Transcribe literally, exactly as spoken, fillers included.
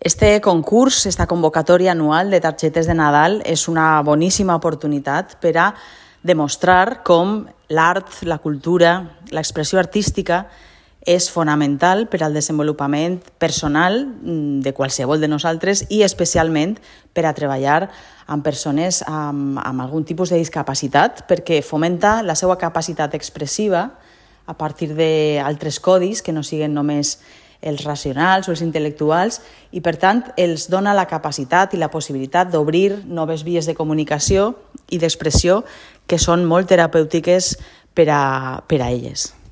Este concurs, esta convocatòria anual de targetes de Nadal és una boníssima oportunitat per a demostrar com l'art, la cultura, l'expressió artística és fonamental per al desenvolupament personal de qualsevol de nosaltres i especialment per a treballar amb persones amb, amb algun tipus de discapacitat, perquè fomenta la seva capacitat expressiva a partir d'altres codis que no siguin només els racionals o els intel·lectuals i, per tant, els dona la capacitat i la possibilitat d'obrir noves vies de comunicació i d'expressió que són molt terapèutiques per a, per a elles.